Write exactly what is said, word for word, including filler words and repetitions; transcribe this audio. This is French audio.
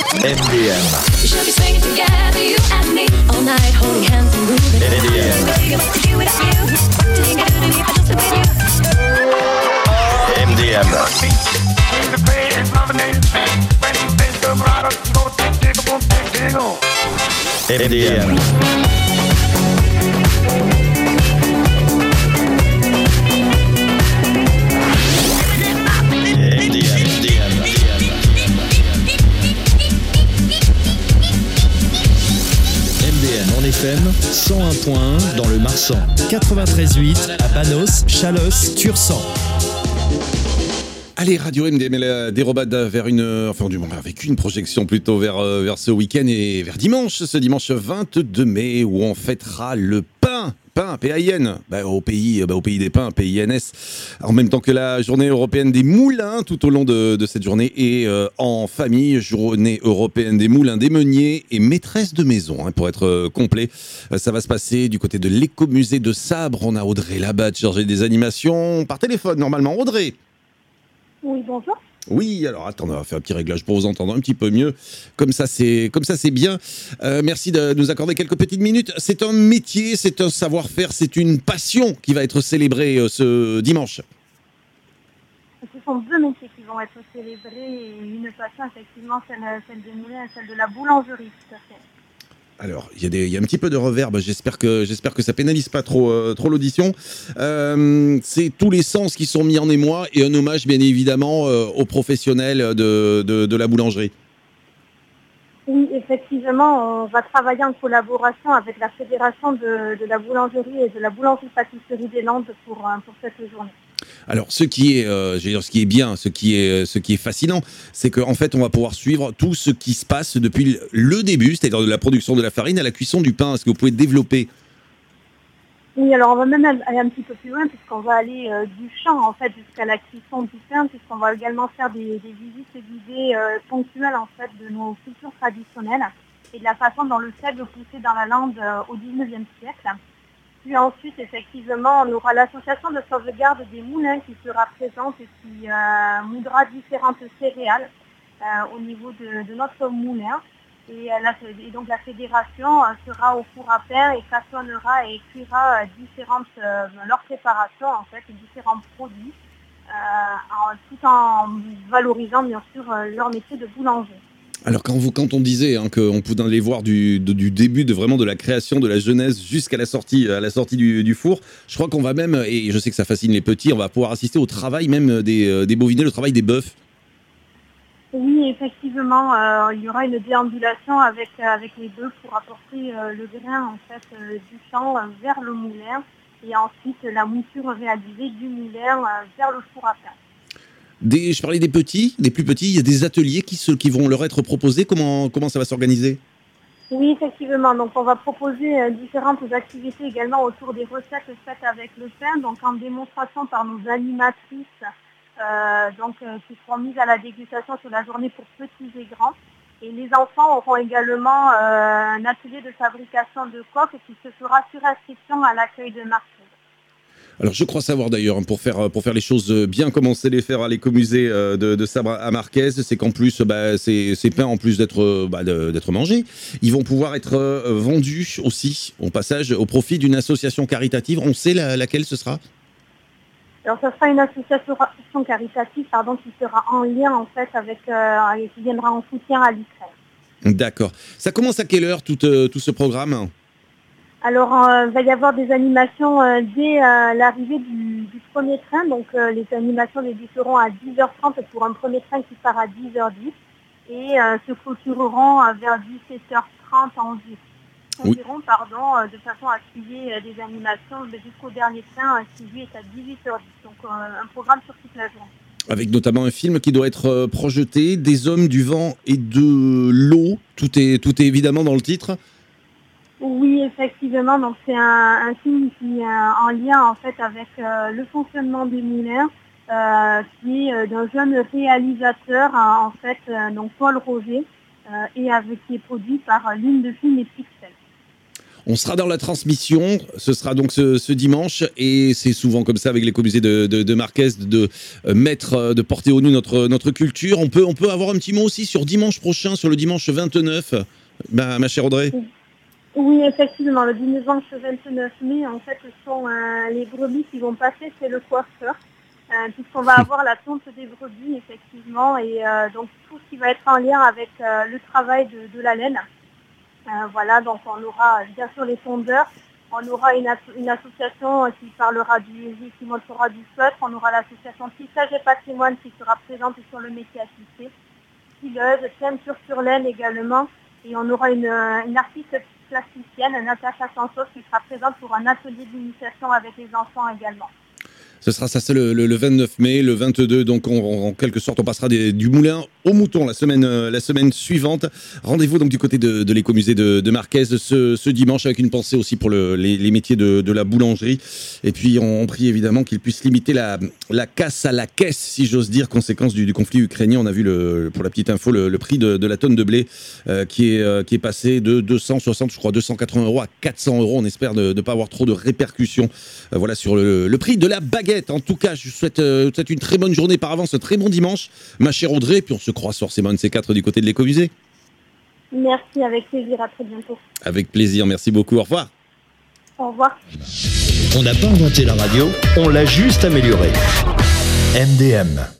M D M. We should be swinging together, you and me, all night, holding hands and moving. M D M. Baby, what to do without you? What do you do to me if I just look at you? M D M. M D M. F M cent un point un dans le Marsan, quatre-vingt-treize virgule huit à Panos, Chalosse, Tursan. Allez, Radio M D M, la dérobade vers une, enfin du moins avec une projection plutôt vers, vers ce week-end et vers dimanche, ce dimanche vingt-deux mai où on fêtera le pain. Pain, P A I N, bah, au, pays, bah, au pays des pains, P I N S, en même temps que la journée européenne des moulins tout au long de, de cette journée et euh, en famille, journée européenne des moulins, des meuniers et maîtresses de maison, hein, pour être euh, complet. Euh, ça va se passer du côté de l'écomusée de Sabre. On a Audrey là-bas chargée des animations par téléphone normalement. Audrey. Oui, bonjour. Oui, alors attends, on va faire un petit réglage pour vous entendre un petit peu mieux. Comme ça, c'est, comme ça, c'est bien. Euh, merci de nous accorder quelques petites minutes. C'est un métier, c'est un savoir-faire, c'est une passion qui va être célébrée euh, ce dimanche. Ce sont deux métiers qui vont être célébrés et une passion, effectivement, celle, celle de moulin et celle de la boulangerie, tout à fait. Alors, il y, y a un petit peu de reverb, j'espère que, j'espère que ça pénalise pas trop, euh, trop l'audition. Euh, c'est tous les sens qui sont mis en émoi et un hommage, bien évidemment, euh, aux professionnels de, de, de la boulangerie. Oui, effectivement, on va travailler en collaboration avec la Fédération de, de la boulangerie et de la boulangerie-pâtisserie des Landes pour, pour cette journée. Alors, ce qui est, euh, je veux dire, ce qui est bien, ce qui est, ce qui est fascinant, c'est qu'en fait, on va pouvoir suivre tout ce qui se passe depuis le début, c'est-à-dire de la production de la farine à la cuisson du pain. Est-ce que vous pouvez développer ? Oui, alors on va même aller un petit peu plus loin puisqu'on va aller euh, du champ en fait jusqu'à la cuisson du pain, puisqu'on va également faire des, des visites guidées euh, ponctuelles en fait de nos cultures traditionnelles et de la façon dont le seigle poussait dans la lande euh, au dix-neuvième siècle. Puis ensuite, effectivement, on aura l'association de sauvegarde des moulins qui sera présente et qui euh, moudra différentes céréales euh, au niveau de, de notre moulin. Et, euh, la, et donc la fédération euh, sera au four à pain et façonnera et cuira euh, différentes euh, leurs préparations en fait, et différents produits, euh, en, tout en valorisant bien sûr euh, leur métier de boulanger. Alors quand, vous, quand on disait hein, qu'on pouvait aller voir du, de, du début de vraiment de la création de la jeunesse jusqu'à la sortie, à la sortie du, du four, je crois qu'on va même, et je sais que ça fascine les petits, on va pouvoir assister au travail même des, des bovinets, le travail des bœufs. Oui, effectivement, euh, il y aura une déambulation avec, avec les bœufs pour apporter euh, le grain en fait, euh, du champ euh, vers le moulin et ensuite la mouture réalisée du moulin euh, vers le four à pain. Des, je parlais des petits, des plus petits, il y a des ateliers qui, se, qui vont leur être proposés. Comment, comment ça va s'organiser ? Oui, effectivement. Donc, on va proposer euh, différentes activités également autour des recettes faites avec le pain, donc en démonstration par nos animatrices, euh, donc euh, qui seront mises à la dégustation sur la journée pour petits et grands. Et les enfants auront également euh, un atelier de fabrication de coques qui se fera sur inscription à l'accueil de Marseille. Alors je crois savoir d'ailleurs, pour faire, pour faire les choses bien comme on sait les faire à l'écomusée de, de Sabre à Marquez, c'est qu'en plus, bah, ces, ces pains, en plus d'être, bah, d'être mangés, ils vont pouvoir être vendus aussi, au passage, au profit d'une association caritative. On sait la, laquelle ce sera ? Alors, ce sera une association caritative pardon, qui sera en lien en fait avec, euh, et qui viendra en soutien à l'Ukraine. D'accord. Ça commence à quelle heure tout, euh, tout ce programme ? Alors, euh, il va y avoir des animations euh, dès euh, l'arrivée du, du premier train. Donc, euh, les animations débuteront à dix heures trente pour un premier train qui part à dix heures dix et euh, se clôtureront euh, vers dix-sept heures trente environ, oui. environ pardon, euh, de façon à qu'il y ait des animations jusqu'au dernier train euh, qui lui est à dix-huit heures dix. Donc, euh, un programme sur toute la journée. Avec notamment un film qui doit être projeté, Des hommes, du vent et de l'eau. Tout est, tout est évidemment dans le titre. Oui, effectivement. Donc c'est un, un film qui est en lien en fait avec euh, le fonctionnement des moulins, euh, qui est euh, d'un jeune réalisateur hein, en fait, euh, donc Paul Roger, euh, et avec qui est produit par euh, Lune de Film et Pixel. On sera dans la transmission, ce sera donc ce, ce dimanche, et c'est souvent comme ça avec l'écomusée de, de, de Marquez, de euh, mettre, de porter au nu notre, notre culture. On peut, on peut avoir un petit mot aussi sur dimanche prochain, sur le dimanche vingt-neuf, bah, ma chère Audrey. Oui, effectivement, le dimanche vingt-neuf mai, en fait, ce sont euh, les brebis qui vont passer, c'est le coiffeur, euh, puisqu'on va avoir la tonte des brebis, effectivement, et euh, donc tout ce qui va être en lien avec euh, le travail de, de la laine. Euh, voilà, donc on aura bien sûr les tondeurs, on aura une, as- une association qui parlera du, qui montrera du feutre, on aura l'association Tissage et Patrimoine qui sera présente sur le métier à tisser, fileuse, teinture sur laine également, et on aura une, une artiste plasticienne, Natacha Sansos, qui sera présente pour un atelier d'initiation avec les enfants également. Ce sera ça, c'est le, le, le vingt-neuf mai, le vingt-deux, donc on, en quelque sorte on passera des, du moulin au mouton la semaine, euh, la semaine suivante. Rendez-vous donc du côté de, de l'écomusée de, de Marquez ce, ce dimanche, avec une pensée aussi pour le, les, les métiers de, de la boulangerie. Et puis on, on prie évidemment qu'ils puissent limiter la, la casse à la caisse, si j'ose dire, conséquence du, du conflit ukrainien. On a vu, le, pour la petite info, le, le prix de, de la tonne de blé euh, qui, est, euh, qui est passé de deux cent soixante, je crois, deux cent quatre-vingts euros à quatre cents euros. On espère ne, ne pas avoir trop de répercussions euh, voilà, sur le, le prix de la baguette. En tout cas, je vous souhaite, euh, souhaite une très bonne journée par avance, un très bon dimanche, ma chère Audrey, puis on se croise forcément un de ces quatre du côté de l'écomusée. Merci, avec plaisir, à très bientôt. Avec plaisir, merci beaucoup, au revoir. Au revoir. On n'a pas inventé la radio, On l'a juste amélioré. M D M.